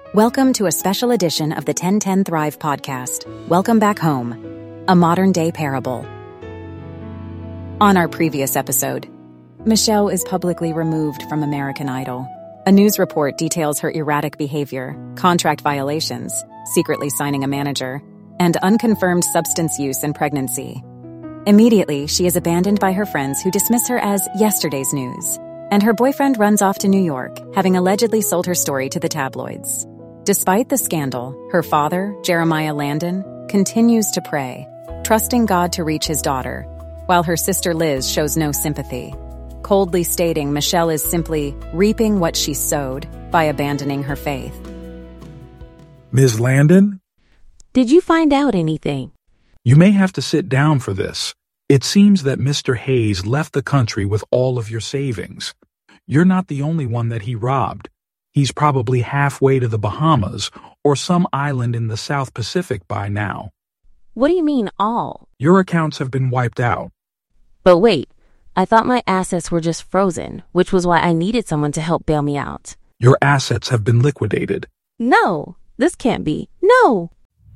Welcome to a special edition of the 1010 Thrive podcast, Welcome Back Home, a modern-day parable. On our previous episode, Michelle is publicly removed from American Idol. A news report details her erratic behavior, contract violations, secretly signing a manager, and unconfirmed substance use and pregnancy. Immediately, she is abandoned by her friends who dismiss her as yesterday's news, and her boyfriend runs off to New York, having allegedly sold her story to the tabloids. Despite the scandal, her father, Jeremiah Landon, continues to pray, trusting God to reach his daughter, while her sister Liz shows no sympathy, coldly stating Michelle is simply reaping what she sowed by abandoning her faith. Ms. Landon? Did you find out anything? You may have to sit down for this. It seems that Mr. Hayes left the country with all of your savings. You're not the only one that he robbed. He's probably halfway to the Bahamas or some island in the South Pacific by now. What do you mean, all? Your accounts have been wiped out. But wait, I thought my assets were just frozen, which was why I needed someone to help bail me out. Your assets have been liquidated. No, this can't be. No!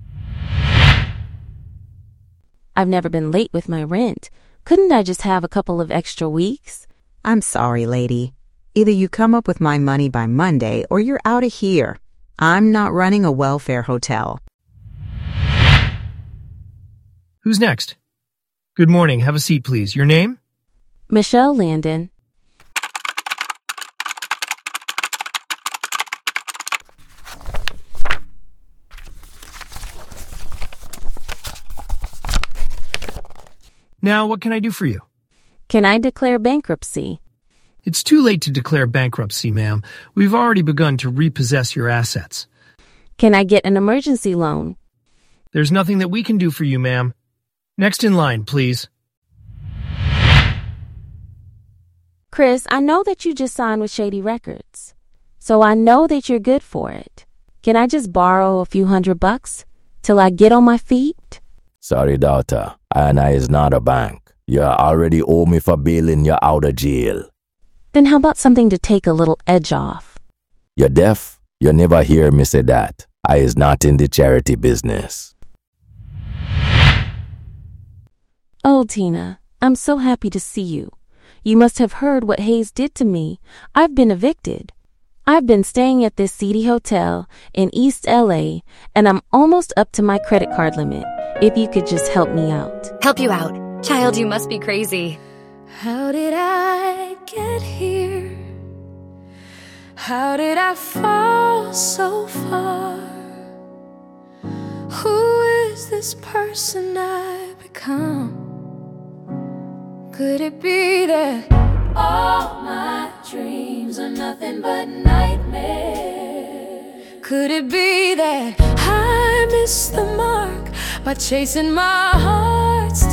I've never been late with my rent. Couldn't I just have a couple of extra weeks? I'm sorry, lady. Either you come up with my money by Monday or you're out of here. I'm not running a welfare hotel. Who's next? Good morning. Have a seat, please. Your name? Michelle Landon. Now, what can I do for you? Can I declare bankruptcy? It's too late to declare bankruptcy, ma'am. We've already begun to repossess your assets. Can I get an emergency loan? There's nothing that we can do for you, ma'am. Next in line, please. Chris, I know that you just signed with Shady Records, so I know that you're good for it. Can I just borrow a few $100 till I get on my feet? Sorry, daughter. I is not a bank. You already owe me for bailing you out of jail. Then how about something to take a little edge off? You're deaf? You never hear me say that. I is not in the charity business. Oh, Tina, I'm so happy to see you. You must have heard what Hayes did to me. I've been evicted. I've been staying at this seedy hotel in East LA, and I'm almost up to my credit card limit. If you could just help me out. Help you out? Child, you must be crazy. How did I get here? How did I fall so far? Who is this person I've become? Could it be that all my dreams are nothing but nightmares? Could it be that I missed the mark by chasing my heart's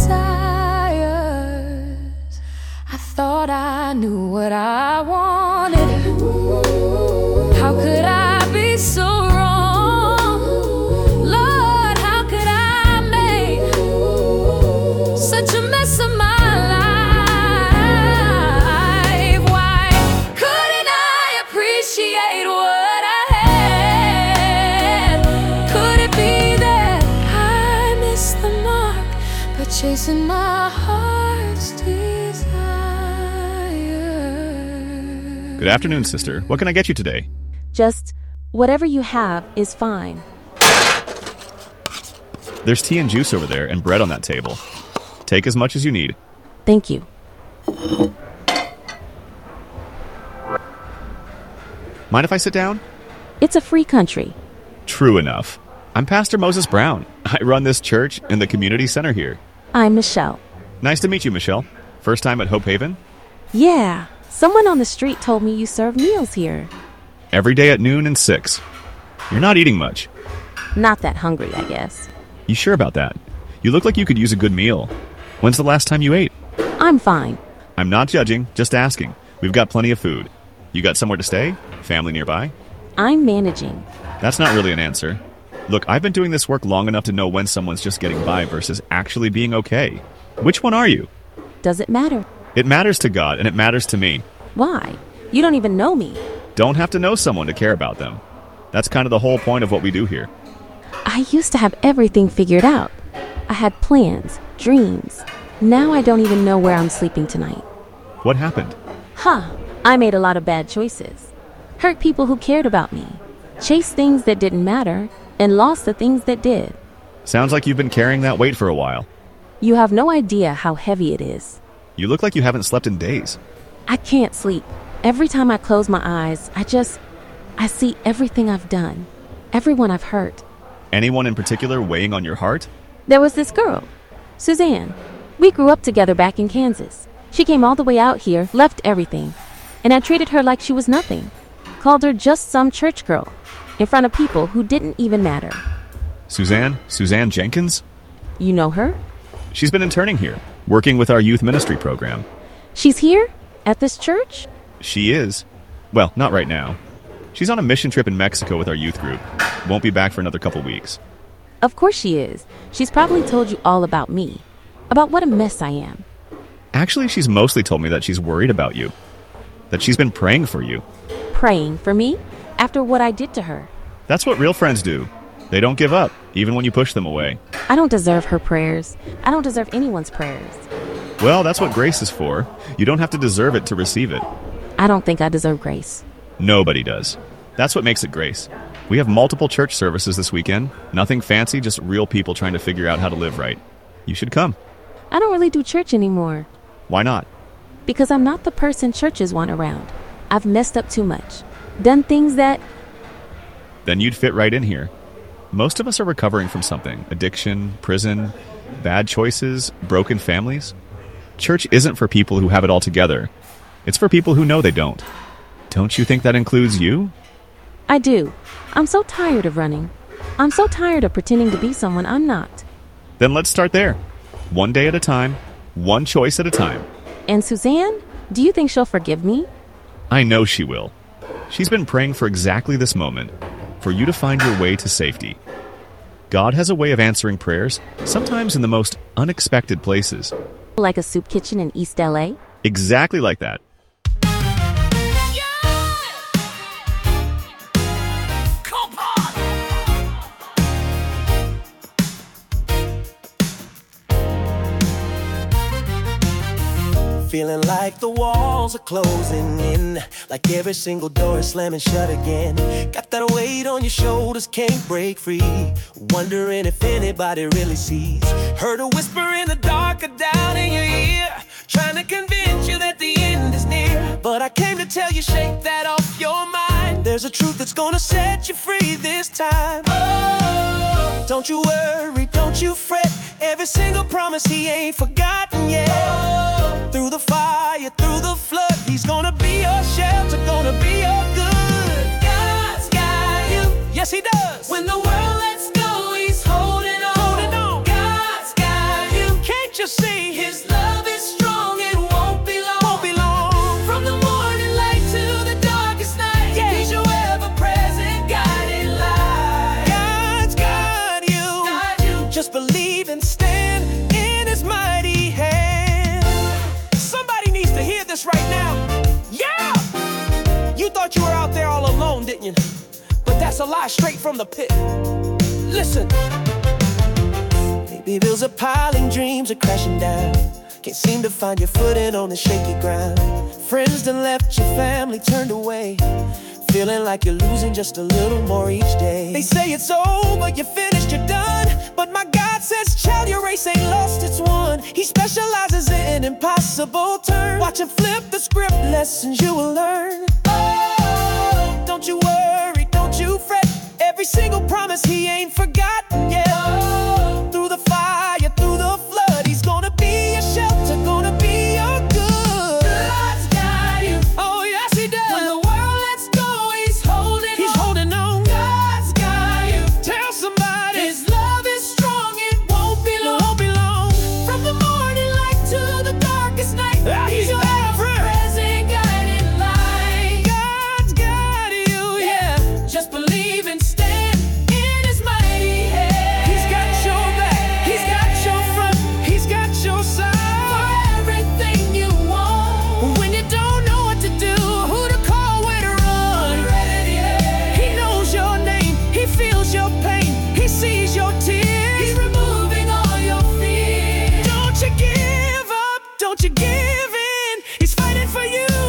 desires? I thought I knew what I wanted. How could I be so wrong? Lord, how could I make such a mess of my life? Why couldn't I appreciate what I had? Could it be that I missed the mark by chasing my heart's desire? Good afternoon, sister. What can I get you today? Just whatever you have is fine. There's tea and juice over there and bread on that table. Take as much as you need. Thank you. Mind if I sit down? It's a free country. True enough. I'm Pastor Moses Brown. I run this church in the community center here. I'm Michelle. Nice to meet you, Michelle. First time at Hope Haven? Yeah, someone on the street told me you serve meals here. Every day at noon and 6. You're not eating much. Not that hungry, I guess. You sure about that? You look like you could use a good meal. When's the last time you ate? I'm fine. I'm not judging, just asking. We've got plenty of food. You got somewhere to stay? Family nearby? I'm managing. That's not really an answer. Look, I've been doing this work long enough to know when someone's just getting by versus actually being okay. Which one are you? Does it matter? It matters to God, and it matters to me. Why? You don't even know me. Don't have to know someone to care about them. That's kind of the whole point of what we do here. I used to have everything figured out. I had plans, dreams. Now I don't even know where I'm sleeping tonight. What happened? I made a lot of bad choices. Hurt people who cared about me. Chased things that didn't matter and lost the things that did. Sounds like you've been carrying that weight for a while. You have no idea how heavy it is. You look like you haven't slept in days. I can't sleep. Every time I close my eyes, I see everything I've done, everyone I've hurt. Anyone in particular weighing on your heart? There was this girl, Suzanne. We grew up together back in Kansas. She came all the way out here, left everything, and I treated her like she was nothing. Called her just some church girl, in front of people who didn't even matter. Suzanne Jenkins? You know her? She's been interning here, working with our youth ministry program. She's here? At this church? She is. Well, not right now. She's on a mission trip in Mexico with our youth group. Won't be back for another couple weeks. Of course she is. She's probably told you all about me. About what a mess I am. Actually, she's mostly told me that she's worried about you. That she's been praying for you. Praying for me? After what I did to her? That's what real friends do. They don't give up, even when you push them away. I don't deserve her prayers. I don't deserve anyone's prayers. Well, that's what grace is for. You don't have to deserve it to receive it. I don't think I deserve grace. Nobody does. That's what makes it grace. We have multiple church services this weekend. Nothing fancy, just real people trying to figure out how to live right. You should come. I don't really do church anymore. Why not? Because I'm not the person churches want around. I've messed up too much. Done things that... Then you'd fit right in here. Most of us are recovering from something. Addiction, prison, bad choices, broken families. Church isn't for people who have it all together. It's for people who know they don't. Don't you think that includes you? I do. I'm so tired of running. I'm so tired of pretending to be someone I'm not. Then let's start there. One day at a time, one choice at a time. And Suzanne, do you think she'll forgive me? I know she will. She's been praying for exactly this moment, for you to find your way to safety. God has a way of answering prayers, sometimes in the most unexpected places. Like a soup kitchen in East LA? Exactly like that. Feeling like the walls are closing in, like every single door is slamming shut again. Got that weight on your shoulders, can't break free. Wondering if anybody really sees. Heard a whisper in the dark or down in your ear, trying to convince you that the end is near. But I came to tell you, shake that off your mind. There's a truth that's gonna set you free this time. Oh, don't you worry, don't you fret. Every single promise he ain't forgotten yet. Oh, through the fire, through the flood, he's gonna be your shelter, gonna be your good. God's got you, yes he does. When the world lets go, he's holding on. Holding on. God's got you, can't you see? His love is strong, it won't be long. Won't be long. From the morning light to the darkest night, yeah. He's your ever-present guiding light. God's got you, just believe and stand in his mighty hand. Somebody needs to hear this right now. Yeah! You thought you were out there all alone, didn't you? But that's a lie straight from the pit. Listen. Maybe bills are piling, dreams are crashing down. Can't seem to find your footing on the shaky ground. Friends done left, your family turned away. Feeling like you're losing just a little more each day. They say it's over, you're finished, you're done. But my God says, child, your race ain't lost, it's won. He specializes in impossible turns. Watch him flip the script, lessons you will learn. Oh, don't you worry, don't you fret. Every single promise he ain't forgotten yet. Oh, through the fire, through the flood, he's gonna be your shelter, gonna be your good. God's got you. Oh, yes, he does. When the world lets go, he's holding on. God's got you. Tell somebody his love is strong, it won't be long. Won't be long. From the morning light to the darkest night, he's your ever-present guiding light. God's got you, yeah. Just believe and stand in his mighty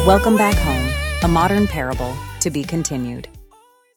Welcome Back Home, a modern parable to be continued.